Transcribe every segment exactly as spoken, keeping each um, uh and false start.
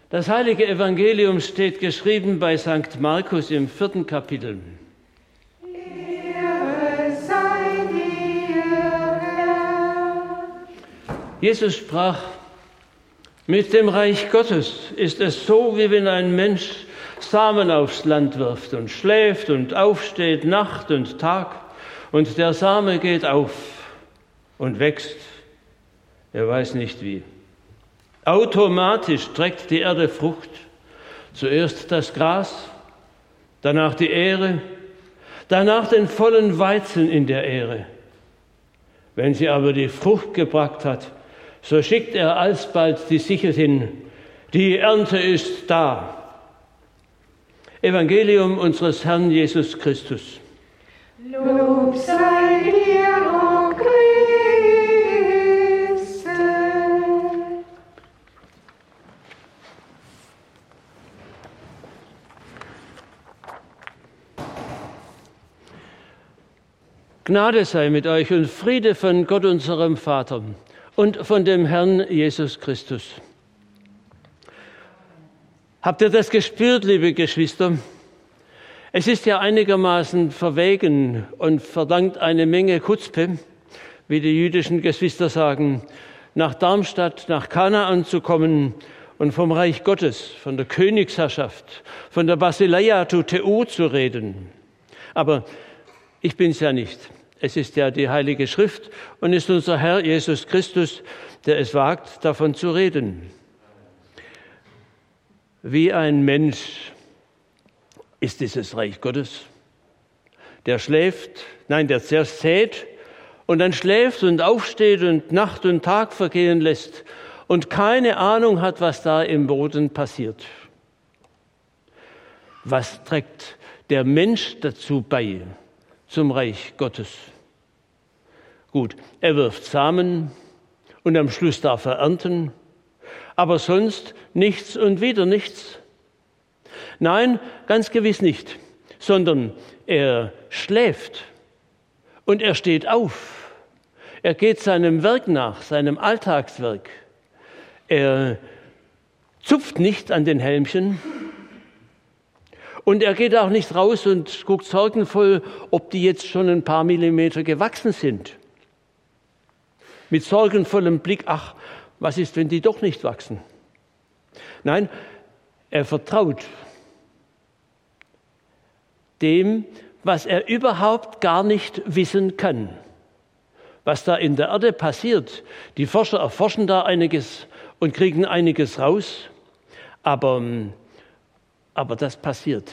Das heilige Evangelium steht geschrieben bei Sankt Markus im vierten Kapitel. Ehre sei dir, Herr. Jesus sprach: Mit dem Reich Gottes ist es so, wie wenn ein Mensch Samen aufs Land wirft und schläft und aufsteht Nacht und Tag, und der Same geht auf und wächst. Er weiß nicht wie. Automatisch trägt die Erde Frucht. Zuerst das Gras, danach die Ähre, danach den vollen Weizen in der Ähre. Wenn sie aber die Frucht gebracht hat, so schickt er alsbald die Sichel hin. Die Ernte ist da. Evangelium unseres Herrn Jesus Christus. Lob sei dir, o Christe. Gnade sei mit euch und Friede von Gott, unserem Vater, und von dem Herrn Jesus Christus. Habt ihr das gespürt, liebe Geschwister? Es ist ja einigermaßen verwegen und verlangt eine Menge Chutzpe, wie die jüdischen Geschwister sagen, nach Darmstadt, nach Kanaan zu kommen und vom Reich Gottes, von der Königsherrschaft, von der Basileia tu Theou zu reden. Aber ich bin's ja nicht. Es ist ja die Heilige Schrift und ist unser Herr Jesus Christus, der es wagt, davon zu reden. Wie ein Mensch ist dieses Reich Gottes. Der schläft, nein, der zuerst sät und dann schläft und aufsteht und Nacht und Tag vergehen lässt und keine Ahnung hat, was da im Boden passiert. Was trägt der Mensch dazu bei, zum Reich Gottes? Gut, er wirft Samen und am Schluss darf er ernten, aber sonst nichts und wieder nichts. Nein, ganz gewiss nicht, sondern er schläft und er steht auf. Er geht seinem Werk nach, seinem Alltagswerk. Er zupft nicht an den Helmchen und er geht auch nicht raus und guckt sorgenvoll, ob die jetzt schon ein paar Millimeter gewachsen sind. Mit sorgenvollem Blick, ach, was ist, wenn die doch nicht wachsen? Nein, er vertraut dem, was er überhaupt gar nicht wissen kann. Was da in der Erde passiert, die Forscher erforschen da einiges und kriegen einiges raus, aber, aber das passiert.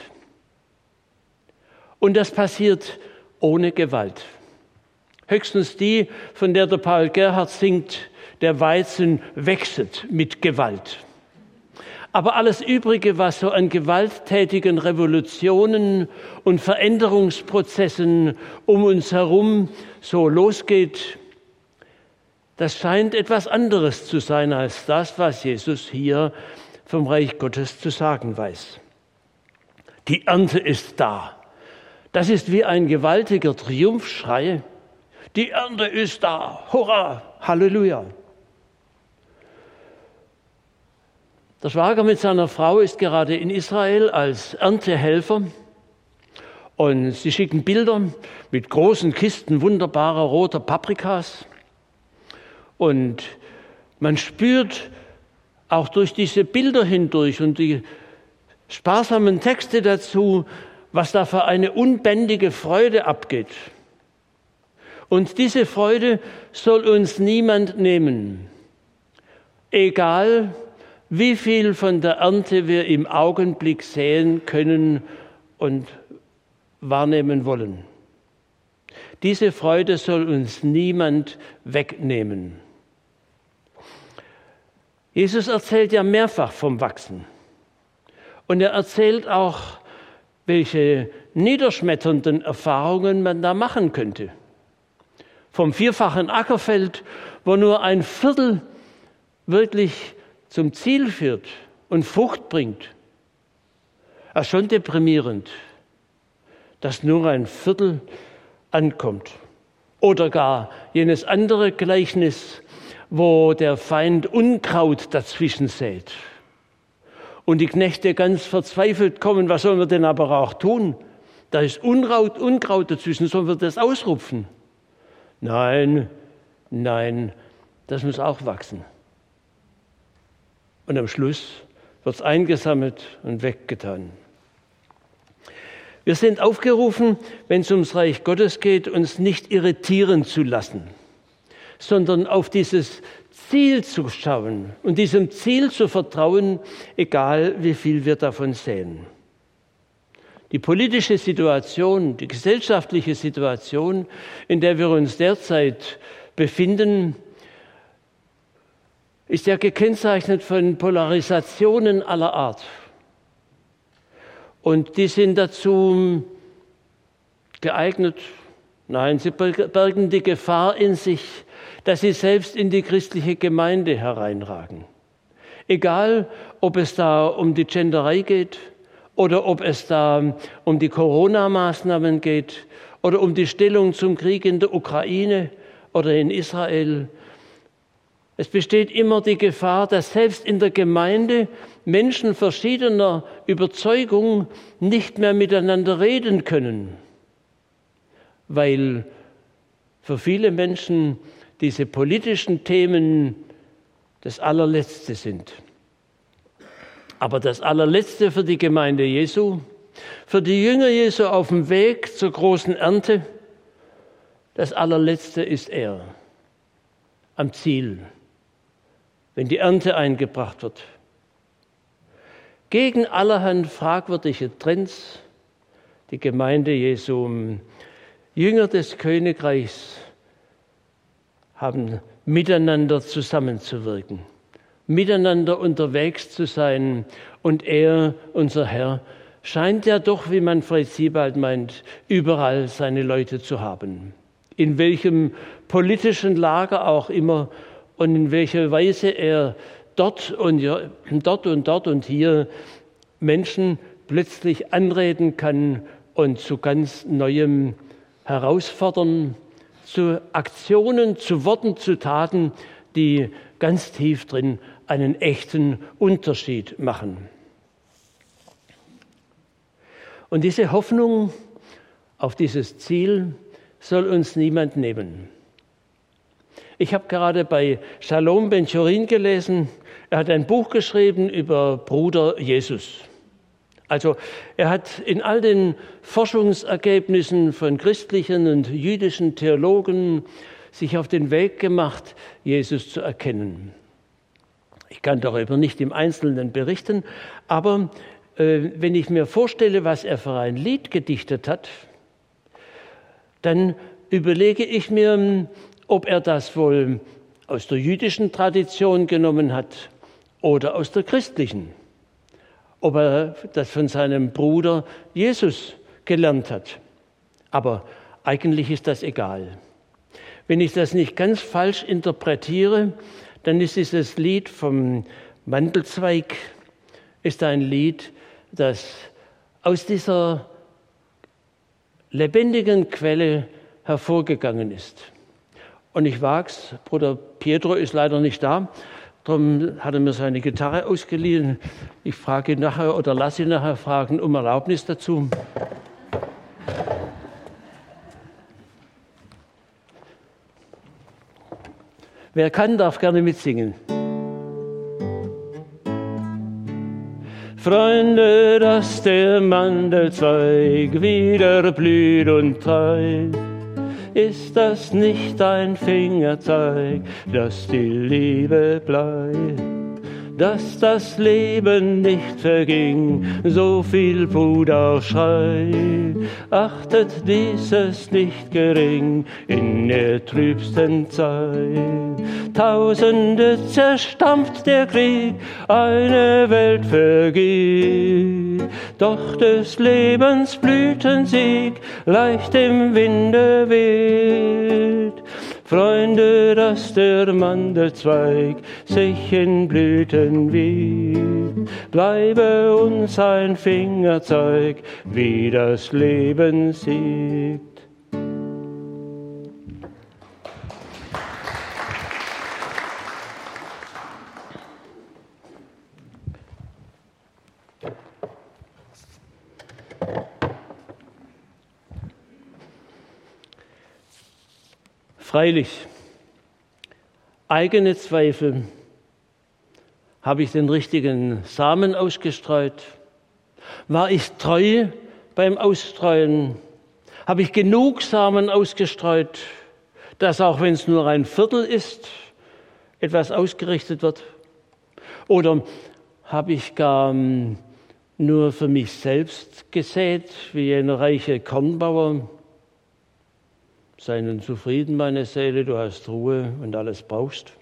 Und das passiert ohne Gewalt. Höchstens die, von der der Paul Gerhardt singt, der Weizen wächst mit Gewalt. Aber alles Übrige, was so an gewalttätigen Revolutionen und Veränderungsprozessen um uns herum so losgeht, das scheint etwas anderes zu sein als das, was Jesus hier vom Reich Gottes zu sagen weiß. Die Ernte ist da. Das ist wie ein gewaltiger Triumphschrei. Die Ernte ist da. Hurra! Halleluja! Der Schwager mit seiner Frau ist gerade in Israel als Erntehelfer und sie schicken Bilder mit großen Kisten wunderbarer roter Paprikas und man spürt auch durch diese Bilder hindurch und die sparsamen Texte dazu, was da für eine unbändige Freude abgeht. Und diese Freude soll uns niemand nehmen, egal wie viel von der Ernte wir im Augenblick sehen können und wahrnehmen wollen. Diese Freude soll uns niemand wegnehmen. Jesus erzählt ja mehrfach vom Wachsen. Und er erzählt auch, welche niederschmetternden Erfahrungen man da machen könnte. Vom vierfachen Ackerfeld, wo nur ein Viertel wirklich zum Ziel führt und Frucht bringt. Das ist schon deprimierend, dass nur ein Viertel ankommt. Oder gar jenes andere Gleichnis, wo der Feind Unkraut dazwischen sät. Und die Knechte ganz verzweifelt kommen, was sollen wir denn aber auch tun? Da ist Unkraut, Unkraut dazwischen, sollen wir das ausrupfen? Nein, nein, das muss auch wachsen. Und am Schluss wird es eingesammelt und weggetan. Wir sind aufgerufen, wenn es ums Reich Gottes geht, uns nicht irritieren zu lassen, sondern auf dieses Ziel zu schauen und diesem Ziel zu vertrauen, egal wie viel wir davon sehen. Die politische Situation, die gesellschaftliche Situation, in der wir uns derzeit befinden, ist ja gekennzeichnet von Polarisationen aller Art. Und die sind dazu geeignet, nein, sie bergen die Gefahr in sich, dass sie selbst in die christliche Gemeinde hereinragen. Egal, ob es da um die Genderei geht oder ob es da um die Corona-Maßnahmen geht oder um die Stellung zum Krieg in der Ukraine oder in Israel. Es besteht immer die Gefahr, dass selbst in der Gemeinde Menschen verschiedener Überzeugung nicht mehr miteinander reden können, weil für viele Menschen diese politischen Themen das Allerletzte sind. Aber das Allerletzte für die Gemeinde Jesu, für die Jünger Jesu auf dem Weg zur großen Ernte, das Allerletzte ist er am Ziel, wenn die Ernte eingebracht wird. Gegen allerhand fragwürdige Trends, die Gemeinde Jesu, Jünger des Königreichs, haben miteinander zusammenzuwirken, miteinander unterwegs zu sein. Und er, unser Herr, scheint ja doch, wie Manfred Siebald meint, überall seine Leute zu haben. In welchem politischen Lager auch immer und in welcher Weise er dort und dort und dort und hier Menschen plötzlich anreden kann und zu ganz Neuem herausfordern, zu Aktionen, zu Worten, zu Taten, die ganz tief drin einen echten Unterschied machen. Und diese Hoffnung auf dieses Ziel soll uns niemand nehmen. Ich habe gerade bei Shalom Ben-Chorin gelesen, er hat ein Buch geschrieben über Bruder Jesus. Also er hat in all den Forschungsergebnissen von christlichen und jüdischen Theologen sich auf den Weg gemacht, Jesus zu erkennen. Ich kann darüber nicht im Einzelnen berichten, aber äh, wenn ich mir vorstelle, was er für ein Lied gedichtet hat, dann überlege ich mir, ob er das wohl aus der jüdischen Tradition genommen hat oder aus der christlichen. Ob er das von seinem Bruder Jesus gelernt hat. Aber eigentlich ist das egal. Wenn ich das nicht ganz falsch interpretiere, dann ist dieses Lied vom Mandelzweig ist ein Lied, das aus dieser lebendigen Quelle hervorgegangen ist. Und ich wag's, Bruder Pietro ist leider nicht da, darum hat er mir seine Gitarre ausgeliehen. Ich frage ihn nachher oder lasse ihn nachher fragen um Erlaubnis dazu. Wer kann, darf gerne mitsingen. Freunde, dass der Mandelzweig wieder blüht und treibt, ist das nicht ein Fingerzeig, dass die Liebe bleibt, dass das Leben nicht verging, so viel Brut auch schreit, achtet dieses nicht gering in der trübsten Zeit. Tausende zerstampft der Krieg, eine Welt vergeht, doch des Lebens Blütensieg leicht im Winde weht. Freunde, dass der Mandelzweig sich in Blüten wiegt, bleibe uns ein Fingerzeig, wie das Leben siegt. Freilich, eigene Zweifel. Habe ich den richtigen Samen ausgestreut? War ich treu beim Ausstreuen? Habe ich genug Samen ausgestreut, dass auch wenn es nur ein Viertel ist, etwas ausgerichtet wird? Oder habe ich gar nur für mich selbst gesät, wie ein reicher Kornbauer? Sei nun zufrieden, meine Seele, du hast Ruhe und alles brauchst.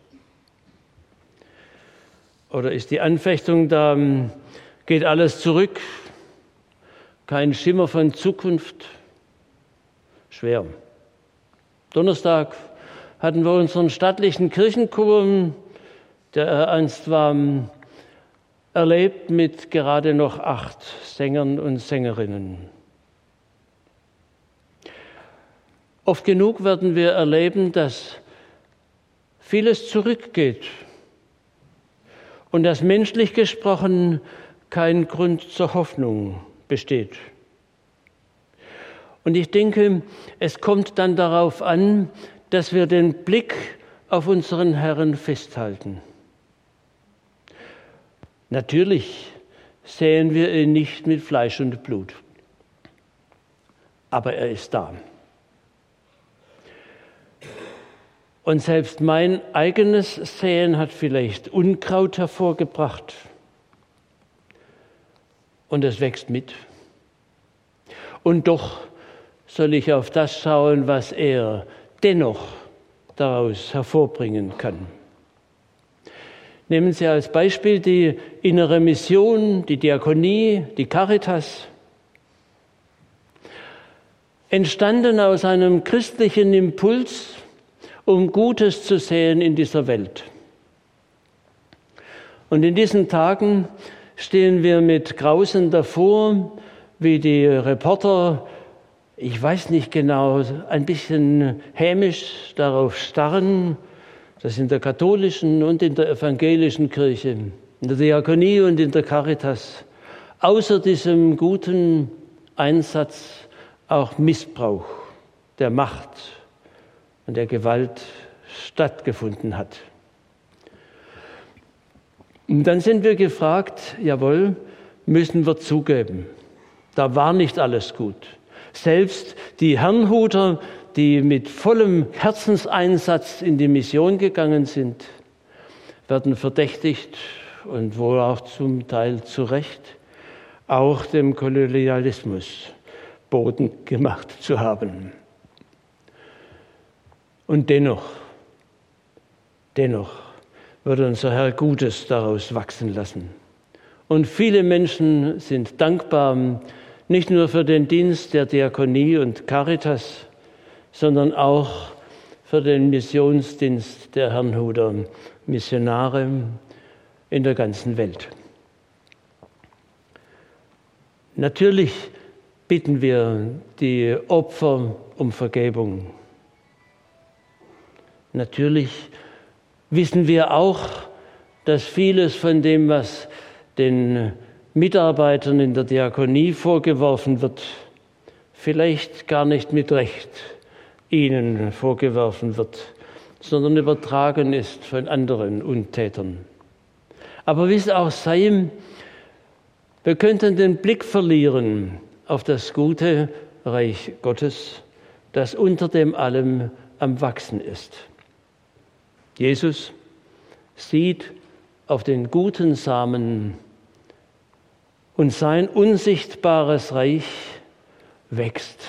Oder ist die Anfechtung da, geht alles zurück, kein Schimmer von Zukunft? Schwer. Donnerstag hatten wir unseren stattlichen Kirchenchor, der er einst war, erlebt mit gerade noch acht Sängern und Sängerinnen. Oft genug werden wir erleben, dass vieles zurückgeht und dass menschlich gesprochen kein Grund zur Hoffnung besteht. Und ich denke, es kommt dann darauf an, dass wir den Blick auf unseren Herrn festhalten. Natürlich sehen wir ihn nicht mit Fleisch und Blut, aber er ist da. Und selbst mein eigenes Säen hat vielleicht Unkraut hervorgebracht. Und es wächst mit. Und doch soll ich auf das schauen, was er dennoch daraus hervorbringen kann. Nehmen Sie als Beispiel die innere Mission, die Diakonie, die Caritas. Entstanden aus einem christlichen Impuls, um Gutes zu sehen in dieser Welt. Und in diesen Tagen stehen wir mit Grausen davor, wie die Reporter, ich weiß nicht genau, ein bisschen hämisch darauf starren, dass in der katholischen und in der evangelischen Kirche, in der Diakonie und in der Caritas, außer diesem guten Einsatz auch Missbrauch der Macht und der Gewalt stattgefunden hat. Und dann sind wir gefragt, jawohl, müssen wir zugeben, da war nicht alles gut. Selbst die Herrnhuter, die mit vollem Herzenseinsatz in die Mission gegangen sind, werden verdächtigt und wohl auch zum Teil zu Recht, auch dem Kolonialismus Boden gemacht zu haben. Und dennoch, dennoch wird unser Herr Gutes daraus wachsen lassen. Und viele Menschen sind dankbar, nicht nur für den Dienst der Diakonie und Caritas, sondern auch für den Missionsdienst der Herrnhuter Missionare in der ganzen Welt. Natürlich bitten wir die Opfer um Vergebung. Natürlich wissen wir auch, dass vieles von dem, was den Mitarbeitern in der Diakonie vorgeworfen wird, vielleicht gar nicht mit Recht ihnen vorgeworfen wird, sondern übertragen ist von anderen Untätern. Aber wie es auch sei, wir könnten den Blick verlieren auf das gute Reich Gottes, das unter dem allem am Wachsen ist. Jesus sieht auf den guten Samen und sein unsichtbares Reich wächst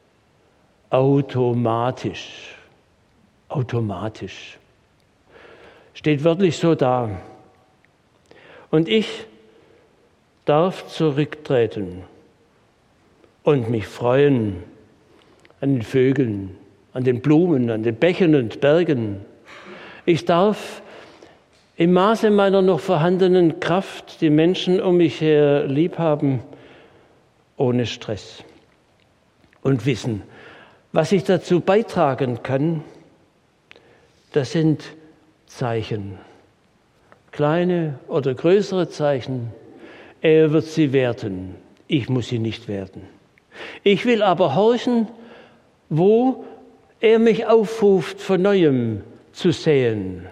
automatisch. Automatisch. Steht wörtlich so da. Und ich darf zurücktreten und mich freuen an den Vögeln, an den Blumen, an den Bächen und Bergen. Ich darf im Maße meiner noch vorhandenen Kraft die Menschen um mich her lieb haben, ohne Stress. Und wissen, was ich dazu beitragen kann, das sind Zeichen. Kleine oder größere Zeichen. Er wird sie werten. Ich muss sie nicht werten. Ich will aber horchen, wo er mich aufruft, von Neuem zu säen.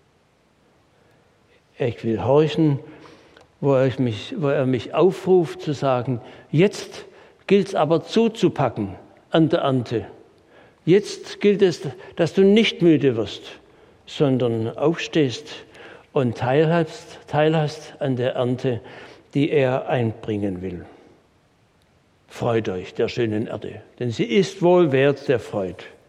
Ich will horchen, wo er mich, wo er mich aufruft, zu sagen, jetzt gilt es aber zuzupacken an der Ernte. Jetzt gilt es, dass du nicht müde wirst, sondern aufstehst und teilhast, teilhast an der Ernte, die er einbringen will. Freut euch der schönen Erde, denn sie ist wohl wert der Freude.